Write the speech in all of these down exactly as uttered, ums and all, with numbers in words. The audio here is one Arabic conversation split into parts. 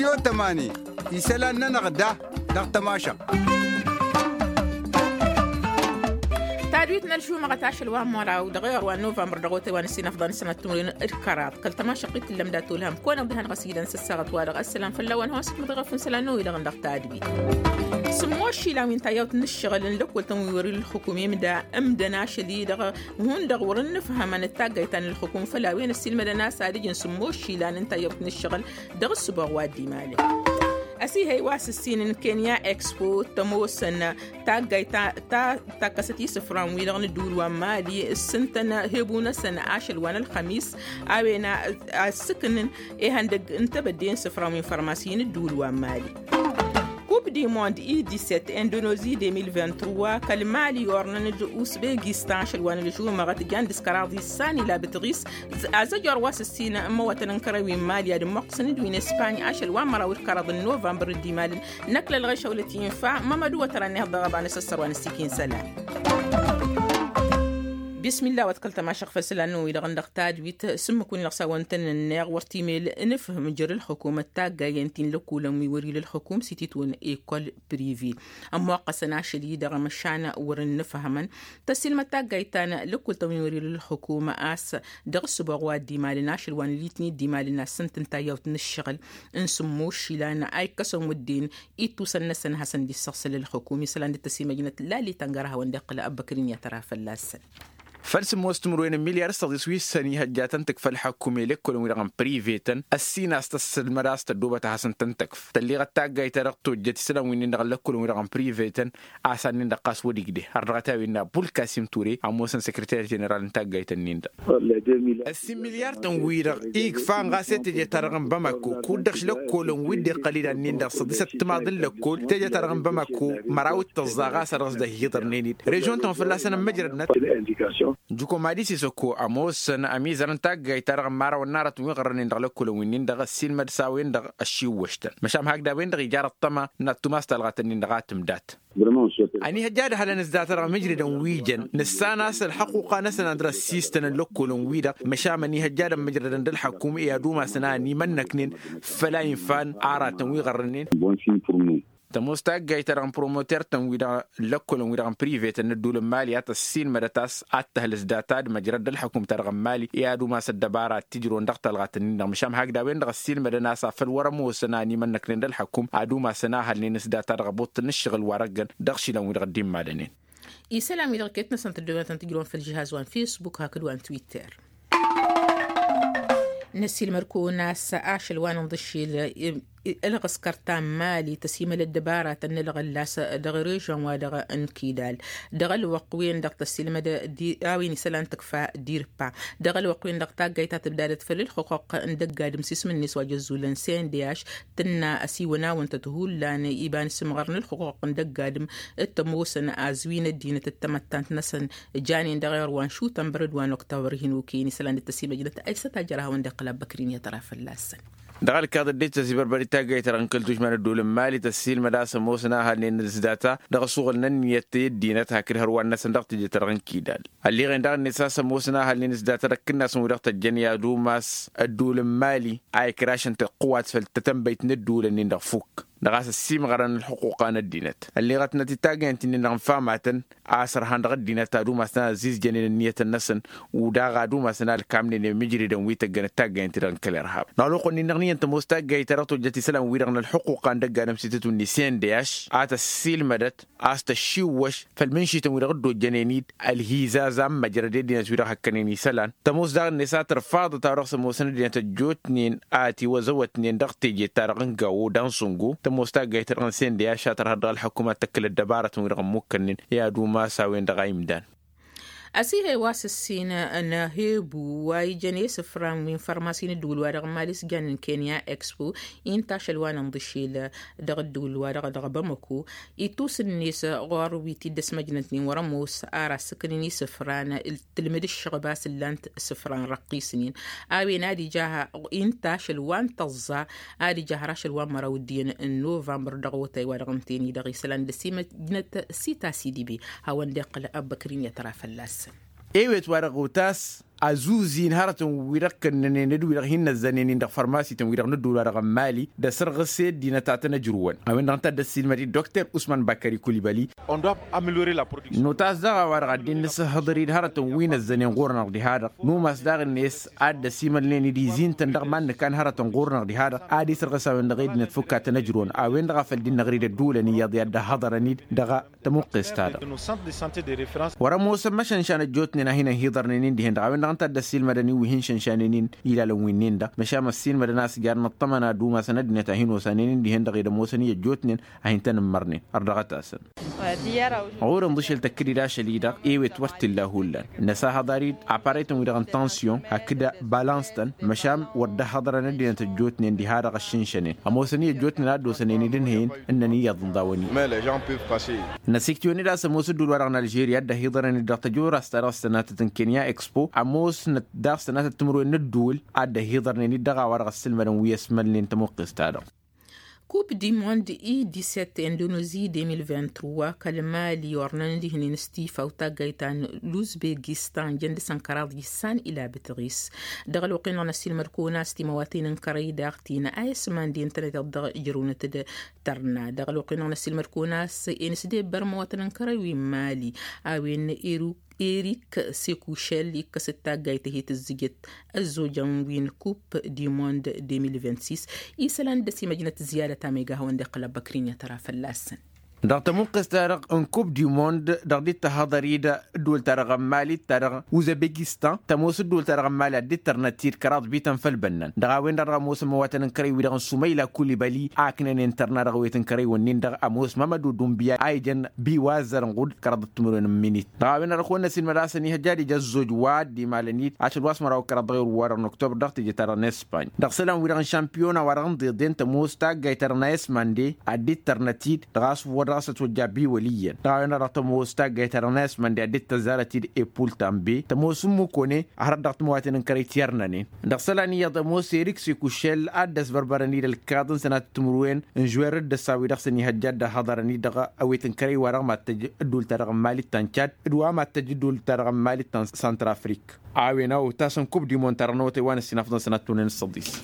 راديو تماني يسلان نغدا دغ تماشا تعريتنا الشو مغتاش الوام مرا ودغير ونوفمبر دغوتي ونسينا في ضن سنة تمرين الكرات قلت ما شقيت اللي مداتو لهم كون بدهن غسيلا سسغت وارغ السلام فلوان هوسك مدغفن سلانو إلى غندق تادبي سمو الشيلا من تايوت نشغل لك والتموير الحكومي مدا امدنا شديد هون دغور نفهم ان التاغيتان الحكومه فلا وين السلمه ناس ادي سمو الشيلا ان تايوت نشغل دغ السبغ وادي مالي أسي هي واس السين إن كينيا إكسبو تموسن تاجي تا تا تكستي سفران ويلغن الدول ومالي السنتنا هبونا سنة عشر وانا الخميس أوينا السكن إيه هندق انت بدين سفران من فرماسيين الدول ومالي كوب دي موند إي سبعة إندونيسي ألفين وثلاثة وعشرين كالمالي يورنن أوزبكستان شلوان الجو مغت جان دسكراضي الثاني لا بتغيس أزجر واس السينا أما وتنكروي ماليا دمقصن دوين إسبانيا عشل وامرا والكرض النوفمبر الديمال نقل الغشة والتي ينفع ماما دو ترى ضغب عن السسر وان السكين سلام بسم الله وتقلت ما شخف سلانو إلى غندق تاجويت سمكون لغسا وانتن الناغ ورتيميل نفهم جر الحكومة تاقا ينتين لكولا ويوري للحكوم سيتيتون إيكول بريفي أما قسنا شديدة غمشانا ورن نفهمن تسلمة تاقا يتانا لكول تميوري للحكومة آس دغس بغوا ديمال ناشل وان ليتني ديمال ناس سنتن تايوت نشغل انسمو شيلانا أي كسم الدين إيتو سنسن حسن دي السغس للحكومة سلان دي تسيمة جنة لا لي تنقرها واندقل أبكرين يتراف اللاسن فلس موستمروين مليار استغذي سويس سني هجاتن تكفل حكومي لك كل ويرغم بريفيتن السينا استسل مراس تدوبة حسن تنتكف تلي غتاقا يترقتو جاتي سلام وين نغلق كل ويرغم بريفيتن عسان نندقاس وديك دي هرغتا وينا بول كاسيم توري عموسن سكرتير جنرال نتاقا يتنين السي مليار تنويرغ إيك فان غاسيت تجي ترغم بمكو كودخش لك كل ويدي قليلا نيندر صديسة تماضل لك كل تجي ترغم بمكو مراوت تزاغاس رصده هيطر نينيد ريجون تنفلاسنا مجرد جوكو ماديسي سوكو اموس امي زرن تاغ يترغ مارا ونارت ويغرن دغ لكل وين دغ السين مدساوين دغ الشي وشتن مشام هكذا وين دغ جار الطما نتوماس تلغتن دغ تمدات اني هجاد هل نزدات رغ مجرد ويجن نساناس الحقوق نسن اندر السيستن لكل ويدا مشام اني هجاد مجرد دل الحكومه يا دوما سناني منكنين فلا ينفان عارات ويغرنين تموستاق جايتر بروموتر تنويدا لكل ويدا بريفيت ان الدول المالي السين مدتاس اتهلس داتاد مجرد الحكومه ترغم مالي يا دوما سدبارا تجرون دغ تلغاتن مشام هكذا وين دغ السين مدناسا في الورمو سناني منك نند الحكوم ادوما سناها لنس داتا رغبوت نشغل ورقن دغشي لو يقدم مالنين يسلام يدركتنا سنت الدوله تجرون في الجهاز وان فيسبوك هكذا وان تويتر نسي المركو ناس عاشل وان ضشي الغس كرتان مالي تسيمة للدبارة تنلغ اللاس دغريجان ودغ انكيدال دغل وقوين دغ تسيلمة دي آوين سلان تكفى ديربا دغل وقوين دغ تاقايتا تبدالت فلل حقوق اندقا دمسيس من نسوا جزولان سين دياش تنا اسيونا وانت تهول لان ايبان سمغرن الحقوق اندقا دم التموسن ازوين الدينة التمتان نسن جاني دغير وان شو تنبرد وان اكتورهن وكيني سلان التسيمة جدت اي ستاجرها واندقلا بكرين يتراف اللاسن دغال كاد ديت سيبر بري تاغي ترانكل توش من الدول المالي تسيل مداس موسنا هالين زداتا دغ سوغل ننيت دينت هاكر هروان ناس ندقت جي ترانكيدال اللي غين دغ نساس موسنا هالين زداتا ركنا سمو دغت الجنيا دوماس الدول المالي اي كراشن تقوات فلتتنبيت ندول ان ندغ فوك دغاس السيم غران الحقوق انا الدينت اللي غات نتي تاغي انت نغفاماتن عصر هاندغ الدينت دوماسنا زيز جنين النيه النسن وداغا دوماسنا الكامل مجري دون ويتغن تاغي انت رانكل ارهاب نالوق ني انت مستاق يترتو جتي سلام ويرغن الحقوق عندك انا مسيتو النسيان دياش ات السيل مدت است الشوش فالمنشي تمرغدو جنينيد الهيزازا مجرد دينا سويرا حكنيني سلان تموس دار النساء ترفاض تارخ موسن دينا تجوتنين اتي وزوتنين دغتي جي تارغن غو دانسونغو تموستاق يترغن سين دياش ترهد الحكومه تكل الدباره ويرغن موكنين يا دوما ساوين دغايمدان أسيه واس السينا أن هيبو وايجاني سفران من فرماسين الدول وارغ ماليس جان كينيا إكسبو إنتاش الوان انضشيل دغ الدول وارغ دغ بمكو إتوس النيس غاروي تدس مجنتني ورموس آرا سكنيني سفران التلمد الشغباس اللانت سفران رقيسنين آوي نادي جاها إنتاش الوان تظا آدي جاها راش الوان مراودين النوفمبر دغوتي وارغمتيني دغي سلان دسيمة جنت سيتا سيدي بي هاوان دقل أبكرين يتراف اللاس ايوت ورغوتاس أزوزين هارتون ويرك ندو ويرهن الزنين دا فارماسي تن ويرك ندو رقم مالي دا سرغسيد دينا تاعتنا جروان أوين نانتا دا سيلمري دكتور عثمان بكري كوليبالي on doit améliorer la production نوتاز دا ورق دين نس هضرين هارتون وين الزنين غورنا دي هذا نو مصدر الناس عاد سيمن لين دي زين تندق من كان هارتون غورنا دي هذا عادي سرغسا وين دغيد نتفكا تنجرون أوين دغا فالدين نغريد الدولة نيا دي دا هضرني دغا تمقص هذا ورا موسم مشان شان جوتنا هنا هيضرنين دي هند أوين نانتا دا سيلمري وهين شنشانين إلى لوينين دا مشام السيلمري ناس جارنا طمنا دوما سند نتاهين وسنين دي هند غير موسنية جوتنين هين تنمرني أردغت أسن عورن ضشل تكريرا شليدا إيوة ورت الله هولان نسا هضاريد عباريتن ويرغن تانسيون هكذا بالانستن مشام ورده هضرنا دي نتا جوتنين دي هارغ الشنشانين موسنية جوتنين عدو سنين دين هين إنني يضن داوني نسيكتوني دا سموس دول ورغن الجيريا دا هيضرني دا تجور استرى سنة كينيا إكسبو عموس ندار سنة تمرو الدول عدا هيضرني دا ورغ السلمرن ويسملين تموقس تادا كوب دي موند اي دي-سبعة اندونيسي ألفين وعشرين وثلاثة كلمة ليورنان دي هنين ستيفا وتاقايتان لوزبيكستان جند سنكراد يسان إلى بتغيس دغل وقينا نسيل مركونا ستيمواتين انكري داغتين آيس مان دي انترنت الدغ جرونة تد ترنا دغل وقينا نسيل مركونا سينسدي برمواتن انكري ومالي اوين ايرو إيريك سيكوشيل كستا جايته تزجت الزوجان وين كوب دي موند ألفين وستة وعشرين إيسلان دسي مجنة زيادة ميجا هون دقل بكرين يترى فلاسن دغ تموقس تارغ ان كوب دي موند دغ دي تهضريدا دول تارغ مالي تارغ اوزبيكستان تموس دول تارغ مالي دي ترنتير كراد بيتن فالبنان دغ وين دغ موس مواتن كري ودغ سميلا كوليبالي اكنن انترنا دغ ويتن كري ونين دغ اموس مامدو دومبيا ايجن بي وازر غود كراد تمرون مينيت دغ وين دغ خونا سين مراسني هجادي جزوج واد دي مالنيت عشان واس مراو كراد غير ورن اكتوبر دغ تجي ترى اسبان دغ سلام ويدغ شامبيونا ورن دي دين تموس تاغ جايترنا اسماندي ادي ترنتيد دغاس راسة وجابي وليا دعنا رتمو استاجت الناس من دي تزارتي ايبول تامبي تموس مكوني عرضت مواتن كريتيرناني دخلني يضمو سيريك سيكوشيل ادس بربرني الكادن سنه تمروين انجوير دساوي دخسني هجاد حضرني دغ اويتن كري ورغ ما تجدول ترغ مالي تانشاد دوا ما تجدول ترغ مالي تان سنتر افريك عاوينا وتاسن كوب دي مونترنوتي وان سنفضل سنه تونين الصديس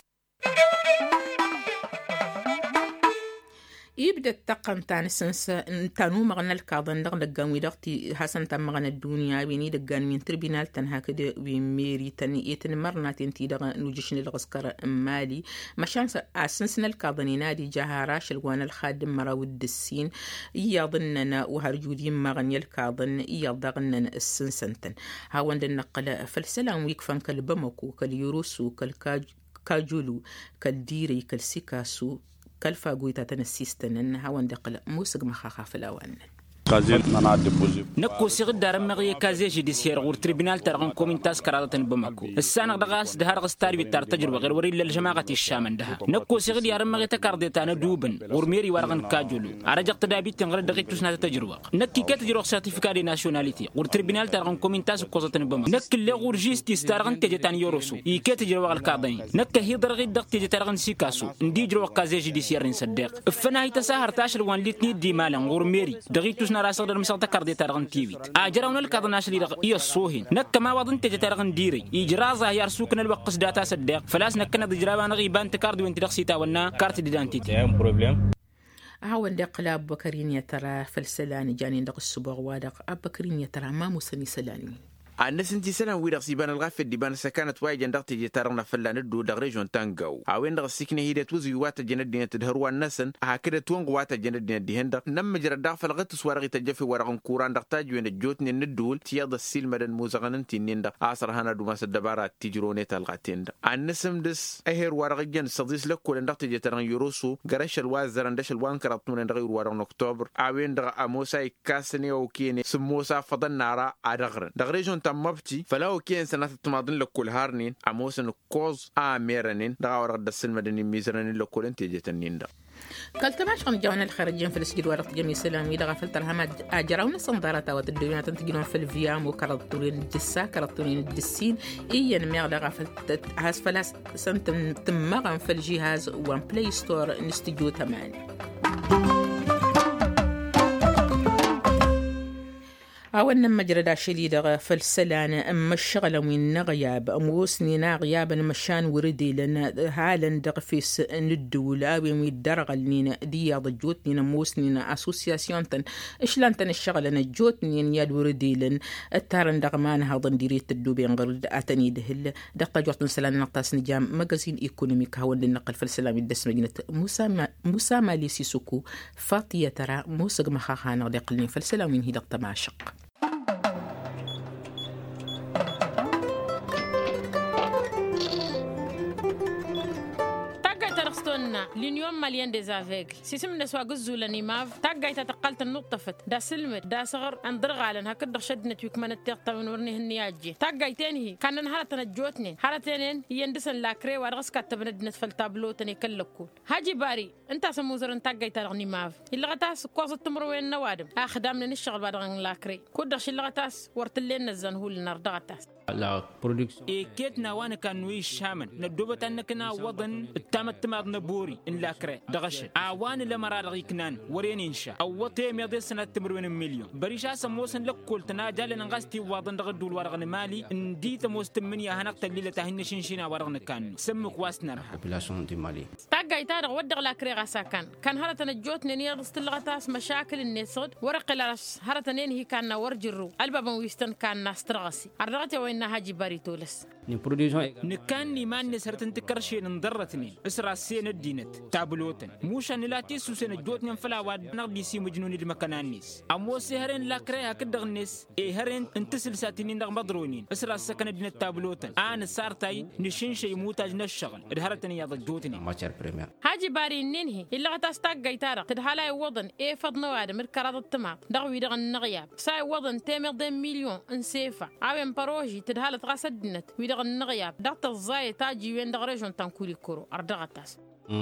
يبدأ التقن تان سنس تانو مغنى الكاظن دغ دغان ويدغتي حسن تام مغنى الدنيا بيني دغان من تربينال تنها كده وميري تاني يتن مرنا تنتي دغ نوجشن الغسكر مالي مشان اسنسنا الكاظن نادي جهاراش الوان الخادم مراود السين يظننا وهرجودين مغنى الكاظن يضغنن السنسنتن هاوند النقل فالسلام ويكفن كالبمكو كاليوروسو كالكاجولو كالديري كالسيكاسو كالفا قويتا تنسيستن إنها وندقل موسق مخاخا في الأوان نكو سيغ دار مغي كازي جديسير غور تريبينال ترغن كومينتاس كرادة بمكو السانق دغاس دهار غستار بيتار تجربة غير وري للجماعة الشامن دها نكو سيغ ديار مغي تكارديتانا دوبن ورميري ورغن كاجولو عرجق تدابيت تنغر دقيق تسنة تجربة نكي كتجرو سيرتيفيكا دي ناسيوناليتي غور تريبينال ترغن كومينتاس كوزة بمكو نك اللي غور جيستي ستارغن تجتان يوروسو يكي تجربة غالكاردين نك هيدر غير دق تجتارغن سيكاسو ندي جرو كازي جديسير نصدق فناهي تساهر تاشر وان ليتني دي مالن غورميري دقيق تسنة راسل مسلطة كاردي تارغن تيويت أجراون الكادناش اللي رغ يصوهن نك ما وضن تجي تارغن ديري إجرازة يرسوكن الوقت داتا صدق فلاس نكنا ضجرابان غيبان تكارد وانت رخصيتا ونا كارت ديدانتيتي بروبليم هاون دقلاب بكرين يترى فالسلاني جاني دق السبوغ وادق أبكرين يترى ما مسني سلاني الناس انتي سنة ويرغ سيبان الغافة ديبان سكانت وايجان دغتي جيتارنا فلان الدو دغ ريجون تانغاو عوين دغ السكنة هيدا توزي واتا جند دينا تدهروا الناسن هكذا تونغ واتا جند دينا ديهن دغ نم جرى دغ فلغت سوارغي تجفي ورغن كوران دغ تاجوين الجوتني الندول تياض السيل مدن موزغنن تنين دغ آسر هانا دو ماس الدبارات تجروني تالغاتين دغ النسم دس اهير ورغ جن صديس لكو لن دغتي جيتارن يوروسو غرش الوازران دش الوان كرابتون دغ ورغن اكتوبر عوين دغ اموسا كاسني وكيني سموسا فضل نارا ادغرن دغ ريجون تمبتي فلا وكين سنة تماضن لكل هارنين عموسن كوز آميرنين دعوا رد السلمة دني ميزرنين لكل انتيجتنين دا كالتماش قام جاونا الخارجين في السجل ورق جميع سلامي دغا فلترها ما أجراونا صندارة وتدلونا تنتجلون في الفيام وكرطولين الجسا كرطولين الجسين إيا نميغ دغا فلت هاس فلاس سنت تمغن في الجهاز وان بلاي ستور نستجو تماني أولنا مجرد شليدة فالسلانة أما الشغلة وين غياب أموسني نا غياب مشان وردي لنا هالن دغفيس ندولة وين الدرغ لنا دي ضجوتني نموسني نا أسوسياسيون تن إيش لان تن الشغلة نجوتني ياد وردي لن التارن دغمان هاضن ديريت الدوبين غرد أتني دهل دقة جوتن سلانة نقطاس نجام مجازين إيكونوميك هون للنقل فالسلام الدس مجنة موسى موسى مالي سيسوكو فاطية ترى موسى مخاخانا دقلني فالسلام من هي دقة معشق. l'Union malienne des aveugles سيسم نسوا جزء لنيماف تاجي تتقلت النقطة فت دا سلمت دا صغر أندرغ على هكذا شدنا تيكمن التقطة من ورنه النياجي تاجي تاني كان نهار تنجوتني هارتين يندسن لاكري ورغس كتب ندنت في التابلو تاني كلكول هاجي باري أنت سموزر تاجي ترغني ماف اللي غتاس قوس التمر وين نوادم أخدام من الشغل بعد عن لاكري كودش اللي غتاس ورتلين الزن هو اللي نردغتاس لا برودكسيون إيه كيتنا وانا كان ويش شامن ندوبت أنكنا وضن التامت تماد نبوري إن لاكري دغش عوان لما رادغي كنان ورين إنشاء أو وطيم يضي سنة تمروين مليون بريشا سموسن لك كل تناجا لنغاستي وضن دغدول ورغن مالي إن دي تموستمني هناك تليلة تهين شنشينا ورغن كان سمك واسنا رحا بلاسون دي مالي تاقا يتارغ ودغ لاكري غاسا كان كان هارة تنجوت نينير استلغتاس مشاكل النسود ورق لاس هارة تنين هي كان ورجرو البابا ويستن كان ناس ترغسي أرغتي وين هاجي باري تولس نكان نيمان نسرتن تكرشي نضرتني اسرع سين الدينت تابلوتن موشا نلاتي سوسن جوتن فلا واد نقدي سي مجنون المكانانيس امو سهرن لاكري هكدغ الناس اي هرن انتسل ساتنين دغ مضرونين اسرع سكن الدين تابلوتن انا صارتاي نشين شي موتاج نشغل ادهرتني يا ضجوتني ماتشر بريمير هاجي باري ننهي الا غتاستاق جيتارا تدحالاي وضن اي فضن واد مركراد التمام دغوي دغ النغياب ساي وضن تيمر دي مليون انسيفا عاوين باروجي تدحالت غاسدنت ويدغ النغياب دغت الزاي تاجي وين دغ ريجون تنكولي كورو اردغتاس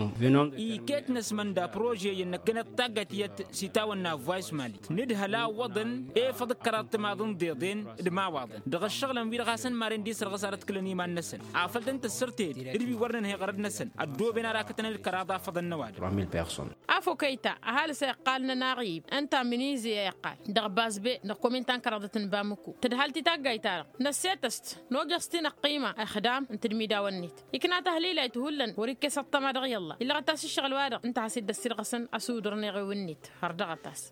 إي كيت نسمن دا بروجي ينكنا تاقت يت سيتاونا فايس مالي ندهلا وضن إيه فذكرات ما ضن ديضين دما وضن دغ الشغل مبير غاسن مارين دي سرغ سارت كلني ما نسن عافلت انت السرتين اللي بيورن هي غرد نسن الدو بين راكتنا الكراضة فضل نواد راميل بيرسون عفو كيتا أهال سيقالنا ناغيب أنت منيزي يقال دغ باز بي نقومين تنكراضة بامكو تدهالتي تاقاي تارق نسيتست نوجستين قيمة أخدام انت الميدا والنيت يكنا تهليلة يتهولن وريكي سطما دغي الله إلا غتاس الشغل وارق انت حسيد السير غسن أسودرني غي والنيت هرد غتاس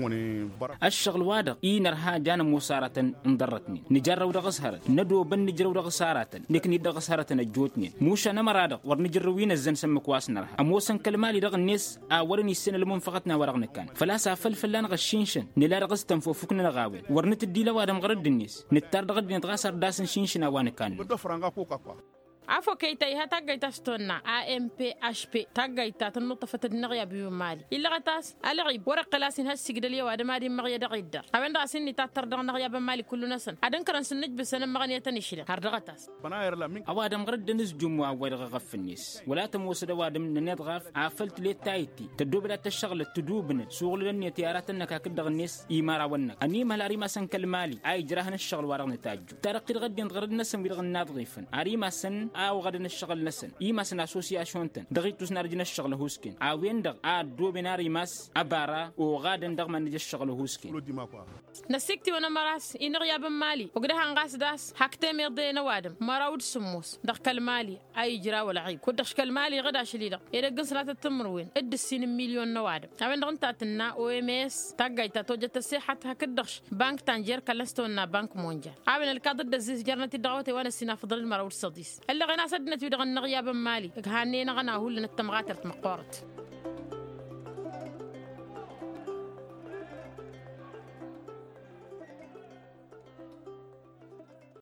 الشغل وادق إينر ها جانا موسارة انضرتني نجرو دغسهرة ندو بن نجرو دغسارة نكني دغسارة نجوتني موشا نمرادق ورنجروين الزن سمك واسنرها أموسن كلمالي دغ الناس آورني السنة لمنفقتنا ورغن كان فلا سافل فلان غشينشن نلا رغس تنفوفكنا نغاوين ورنت الديلا وادم غرد الناس نتار دغد نتغاسر داسن شينشنا وان كان عفوا كيتا يها تاقايتا ستونا A M P H P تاقايتا تنطفة النغيا بيو مالي إلا غتاس ألغيب ورق لاسين هالسيقداليا وادماري مغيا دغيدر أبين راسين نتاتر دغ نغيا بمالي كل نسن أدن كران سنج بسنة مغانية تنشيلا هرد غتاس أوادم غرد نس جموا ويرغ غف الناس ولا تموسد وادم ننيت غاف عافلت لي تايتي تدوب لا تشغل تدوبن شغل لن يتيارات انك كدغ الناس إيمارا ونك أني مهلاري ما سن كالمالي أي جراهن الشغل ورغ نتاجو ترقي غد ينغرد نسن ويرغ الناضغيفن أري ما سن أو غدنا الشغل نسن إيما سن أسوسياسيون تن دغيتوس نارجنا الشغل هوسكين عوين دغ أدو بناري ماس أبارا وغادن دغ من الشغل هوسكين نسيكتي وانا مراس إن غياب مالي وقدها نغاس داس حكتي ميردين وادم مراود سموس دغ كالمالي أي جرا ولا عيب كدش كالمالي غدا شليدا إذا قنصلات التمروين إد السين مليون نوادم عوين دغ نتاتنا أو إم إس تاقايتا توجت السيحة هكدش بانك تانجير كالستونا بانك مونجا عوين الكادر دزيز جرنتي دغوتي وانا سينا فضل المراود صديس اللي غنا سدنا تبي دغ النغياب مالي هانينا غنا هو اللي نتمغاتر تمقورت